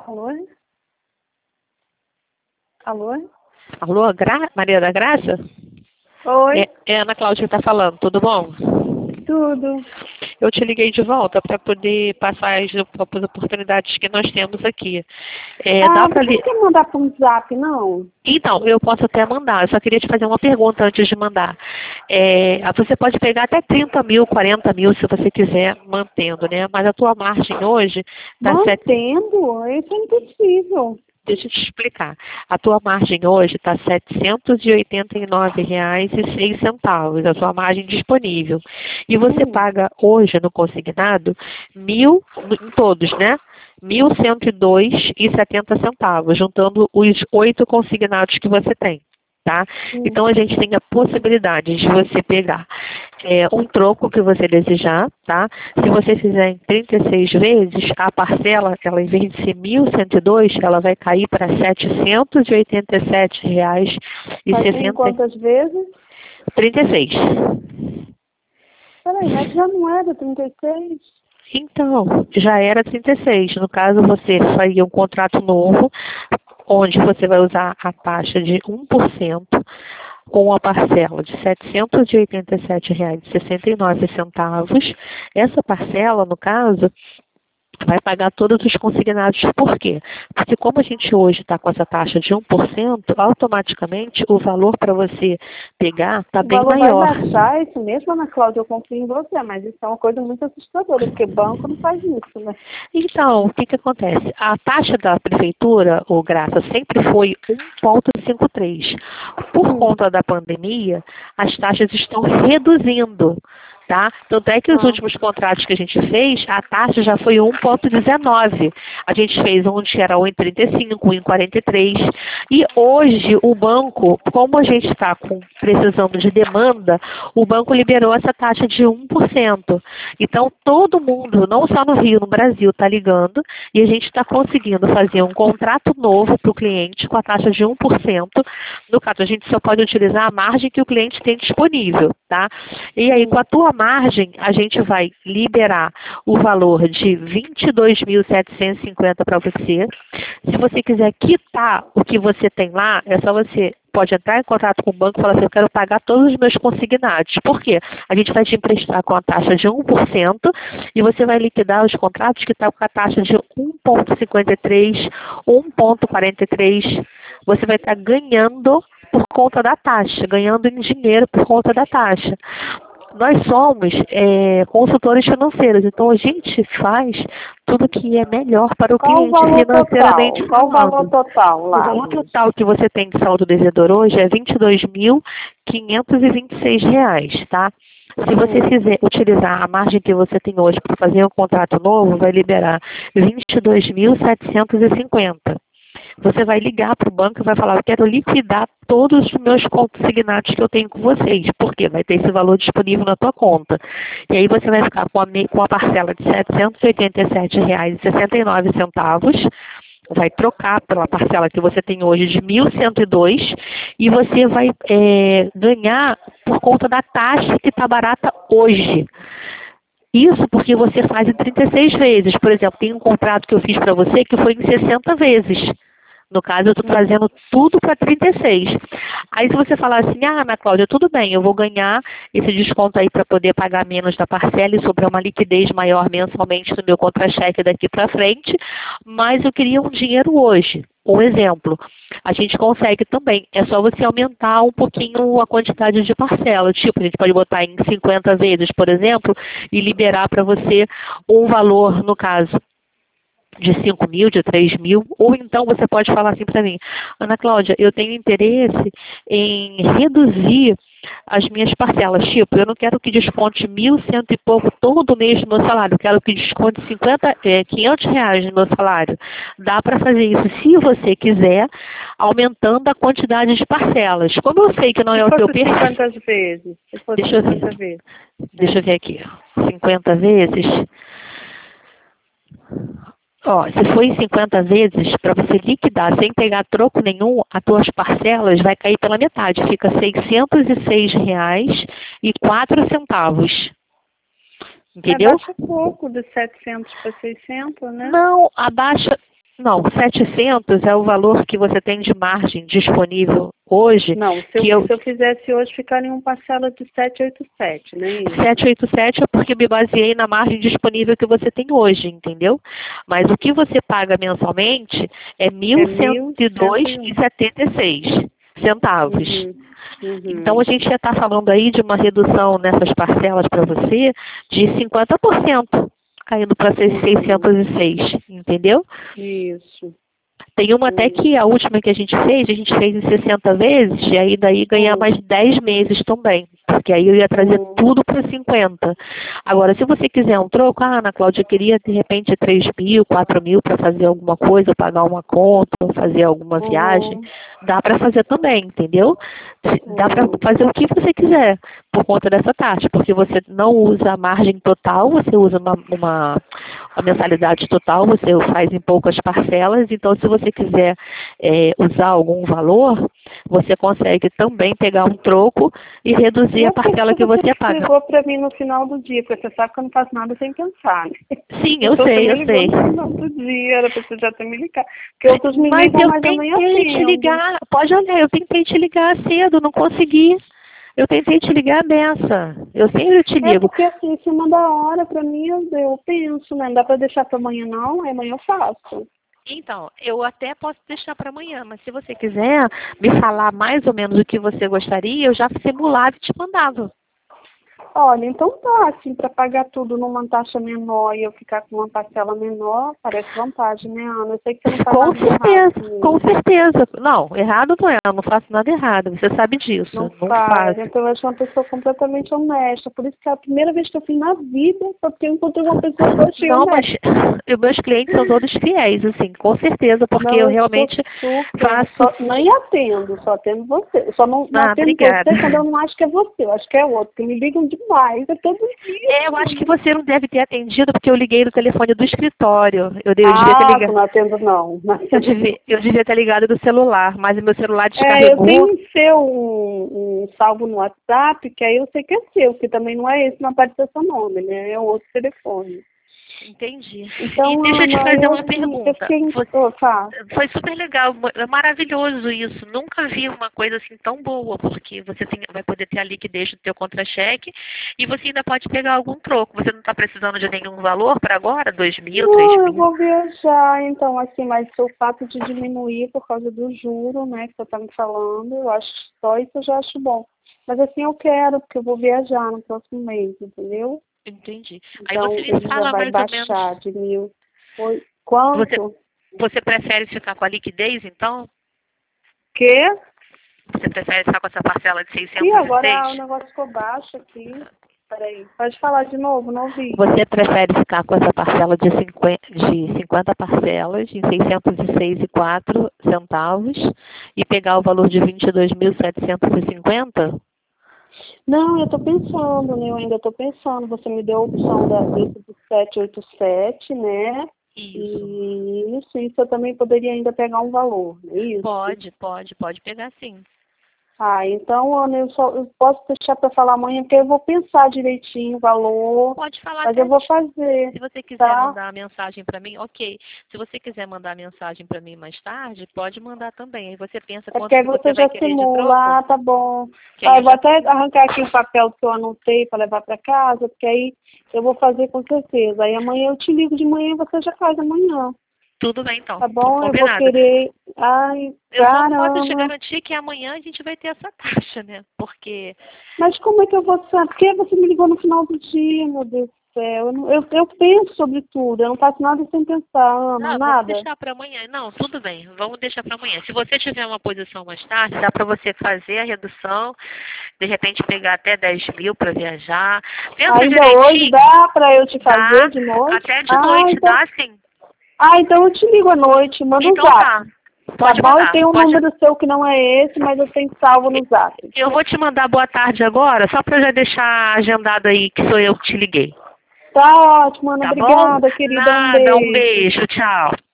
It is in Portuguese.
Alô? Alô? Alô, Maria da Graça? Oi, É a Ana Cláudia que está falando, tudo bom? tudo. Eu te liguei de volta para poder passar as oportunidades que nós temos aqui. Dá para Você não quer mandar para um zap, não? Então, eu posso até mandar, eu só queria te fazer uma pergunta antes de mandar. Você pode pegar até 30 mil, 40 mil, se você quiser, mantendo, né? Mas a tua margem hoje está Mantendo? Isso é impossível. Deixa eu te explicar. A tua margem hoje está R$ 789,06, a sua margem disponível. E você paga hoje no consignado em todos, né? R$ 1.102,70, juntando os 8 consignados que você tem. Tá? Então, a gente tem a possibilidade de você pegar um troco que você desejar, tá? Se você fizer em 36 vezes, a parcela, ela em vez de ser 1.102, ela vai cair para R$ 787,60. Em quantas vezes? 36. Peraí, mas já não era 36? Então, já era 36. No caso, você faria um contrato novo, onde você vai usar a taxa de 1%, com a parcela de R$ 787,69. Essa parcela, no caso, vai pagar todos os consignados. Por quê? Porque como a gente hoje está com essa taxa de 1%, automaticamente o valor para você pegar está bem maior. O valor vai baixar, isso mesmo, Ana Cláudia, eu confio em você, mas isso é uma coisa muito assustadora, porque banco não faz isso, né? Então, o que acontece? A taxa da prefeitura, ou Graça, sempre foi 1,53. Por conta da pandemia, as taxas estão reduzindo. Tá? Tanto é que os últimos contratos que a gente fez, a taxa já foi 1,19. A gente fez um que era 1,35, 1,43. E hoje o banco, como a gente está precisando de demanda, o banco liberou essa taxa de 1%. Então todo mundo, não só no Rio, no Brasil, está ligando e a gente está conseguindo fazer um contrato novo para o cliente com a taxa de 1%. No caso, a gente só pode utilizar a margem que o cliente tem disponível. Tá? E aí, com a tua margem, a gente vai liberar o valor de 22.750 para você. Se você quiser quitar o que você tem lá, é só você pode entrar em contato com o banco e falar assim, eu quero pagar todos os meus consignados. Por quê? A gente vai te emprestar com a taxa de 1% e você vai liquidar os contratos que estão com a taxa de 1,53, 1,43. Você vai estar ganhando por conta da taxa, ganhando em dinheiro por conta da taxa. Nós somos consultores financeiros, então a gente faz tudo que é melhor para o cliente financeiramente falando. Qual o valor total lá? O valor total que você tem de saldo devedor hoje é R$ 22.526, tá? Se você quiser utilizar a margem que você tem hoje para fazer um contrato novo, vai liberar R$ 22.750. Você vai ligar para o banco e vai falar, eu quero liquidar todos os meus consignados que eu tenho com vocês. Por quê? Vai ter esse valor disponível na tua conta. E aí você vai ficar com a parcela de R$ 787,69, vai trocar pela parcela que você tem hoje de 1.102 e você vai ganhar por conta da taxa que está barata hoje. Isso porque você faz em 36 vezes. Por exemplo, tem um contrato que eu fiz para você que foi em 60 vezes. No caso, eu estou trazendo tudo para 36. Aí se você falar assim, Ana Cláudia, tudo bem, eu vou ganhar esse desconto aí para poder pagar menos da parcela e sobrar uma liquidez maior mensalmente no meu contra-cheque daqui para frente, mas eu queria um dinheiro hoje. Um exemplo, a gente consegue também, é só você aumentar um pouquinho a quantidade de parcela. Tipo, a gente pode botar em 50 vezes, por exemplo, e liberar para você um valor, no caso, de 5 mil, de 3 mil, ou então você pode falar assim para mim, Ana Cláudia, eu tenho interesse em reduzir as minhas parcelas, tipo, eu não quero que desconte 1.100 e pouco todo mês no meu salário, eu quero que desconte R$ 500 no meu salário. Dá para fazer isso, se você quiser, aumentando a quantidade de parcelas. Como eu sei que não é o teu perfil... 50 vezes. Deixa eu ver aqui. 50 vezes... se for em 50 vezes, para você liquidar sem pegar troco nenhum, as tuas parcelas vai cair pela metade. Fica R$ 606,04. Entendeu? Abaixa pouco, de 700 para 600, né? Não, abaixa... Não, 700 é o valor que você tem de margem disponível hoje. Não, se eu fizesse hoje, ficaria uma parcela de 787, não é isso? 787 é porque me baseei na margem disponível que você tem hoje, entendeu? Mas o que você paga mensalmente é 1.102,76 centavos. Então a gente já está falando aí de uma redução nessas parcelas para você de 50%, caindo para 606, entendeu? Isso. Tem uma até que a última que a gente fez em 60 vezes, e aí daí ganhar mais 10 meses também. Porque aí eu ia trazer tudo para 50. Agora, se você quiser um troco, Ana Cláudia, eu queria de repente 3.000, 4.000 para fazer alguma coisa, pagar uma conta, fazer alguma viagem, dá para fazer também, entendeu? Dá para fazer o que você quiser por conta dessa taxa, porque você não usa a margem total, você usa a mensalidade total, você faz em poucas parcelas, então se você quiser usar algum valor, você consegue também pegar um troco e reduzir a parcela que você paga. Você ligou para mim no final do dia, porque você sabe que eu não faço nada sem pensar, né? Sim, eu sei. No final do dia, era para você já ter me ligado. Porque outros me ligam, mas eu nem tentei te ligar, pode olhar, eu tentei te ligar cedo, não consegui. Eu tentei te ligar dessa. Eu sempre te ligo. É porque assim, em cima da hora, pra mim, eu penso, né? Não dá pra deixar pra amanhã não, aí amanhã eu faço. Então, eu até posso deixar para amanhã, mas se você quiser me falar mais ou menos o que você gostaria, eu já simulava e te mandava. Olha, então tá, assim, para pagar tudo numa taxa menor e eu ficar com uma parcela menor, parece vantagem, né, Ana? Eu sei que você não faz nada errado. Com certeza. Não, errado não é, eu não faço nada errado, você sabe disso. Não faz. faz. Então eu sou uma pessoa completamente honesta, por isso que é a primeira vez que eu fiz na vida, só porque eu encontrei uma pessoa que eu achei honesta. Mas meus clientes são todos fiéis, assim, com certeza, porque eu realmente faço... Nem atendo, só atendo você. Eu só não atendo obrigada. você quando eu não acho que é você, eu acho que é outro, que me ligam demais, é todo dia. Eu acho que você não deve ter atendido, porque eu liguei no telefone do escritório. Eu devia ter ligado. Não atendo não. Eu devia ter ligado do celular, mas o meu celular descarregou. Eu tenho um seu, um salvo no WhatsApp, que aí eu sei que é seu, que também não é esse, não aparece seu nome, né? É outro telefone. Entendi. Então, e deixa eu te fazer uma pergunta. Tá. Foi super legal, é maravilhoso isso. Nunca vi uma coisa assim tão boa, porque você vai poder ter a liquidez do teu contra-cheque e você ainda pode pegar algum troco. Você não está precisando de nenhum valor para agora? 2.000, 3.000? Eu vou viajar, então, assim, mas o fato de diminuir por causa do juro, né, que você está me falando, eu acho só isso eu já acho bom. Mas assim eu quero, porque eu vou viajar no próximo mês, entendeu? Entendi. Então, aí você me fala mais ou menos. De 1.000. Quanto? Você prefere ficar com a liquidez, então? Quê? Você prefere ficar com essa parcela de 606? E agora o negócio ficou baixo aqui. Peraí, pode falar de novo, não ouvi. Você prefere ficar com essa parcela de 50 parcelas em 606,04 centavos e pegar o valor de 22.750? Não, eu estou pensando, né? Eu ainda estou pensando. Você me deu a opção desse do 787, né? Isso eu também poderia ainda pegar um valor, não é isso? Pode pegar sim. Então, Ana, eu posso deixar para falar amanhã, porque eu vou pensar direitinho o valor. Pode falar. Mas eu vou fazer. Se você quiser mandar a mensagem para mim, ok. Se você quiser mandar a mensagem para mim mais tarde, pode mandar também. Aí você pensa quanto que você vai querer de troco. Tá bom. Eu vou até arrancar aqui o papel que eu anotei para levar para casa, porque aí eu vou fazer com certeza. Aí amanhã eu te ligo de manhã e você já faz amanhã. Tudo bem, então. Tá bom? Combinado. Eu vou querer... Eu só não posso te garantir que amanhã a gente vai ter essa taxa, né? Porque... Mas como é que eu vou saber? Porque você me ligou no final do dia, meu Deus do céu. Eu penso sobre tudo. Eu não faço nada sem pensar, Ana, nada. Vamos deixar para amanhã. Não, tudo bem. Vamos deixar para amanhã. Se você tiver uma posição mais tarde, dá para você fazer a redução, de repente pegar até 10.000 para viajar. Pensa ainda direitinho. Hoje dá para eu te fazer de noite? Até de noite, então... dá sim. Então eu te ligo à noite, manda um zap. Tá. Pode bom, mandar. Eu tenho um número seu que não é esse, mas eu tenho salvo no zap. Eu vou te mandar boa tarde agora, só para já deixar agendado aí que sou eu que te liguei. Tá ótimo, Ana. Tá obrigada, bom? querida. Nada, um beijo. Tchau.